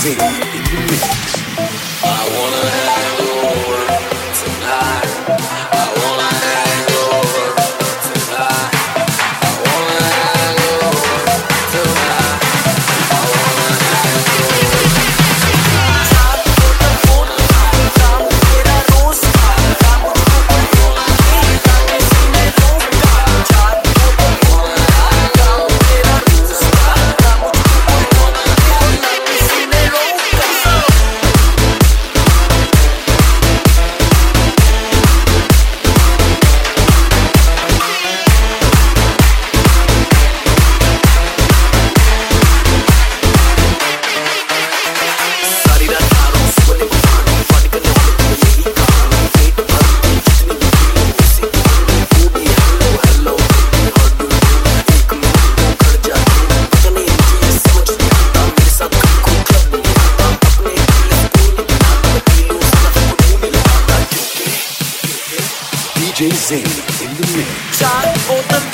Zane in the mix. I wanna hang over tonight. I wanna hang over tonight. I wanna hang over tonight. I wanna hang over tonight. रात को तो phone आता मेरा रोज का मुझको बोला नहीं ताकि सीने रोका रात को तो फोन आता मेरा रोज का मुझको बोला नहीं ताकि सीने रोका सारी रात तारों सोने को पानी पानी करने वाले तो यही कहानी पेट भर जितनी भी उसी वो भी हेलो हेलो और तू एक मिनट को कर जाती पता नहीं मुझे समझ नहीं आता मेरे साथ को क्लब नहीं आता अपने दिल को नहीं बनाता दिलों से को नहीं लगाता क्योंकि DJ Zane in the mix. चार बोतल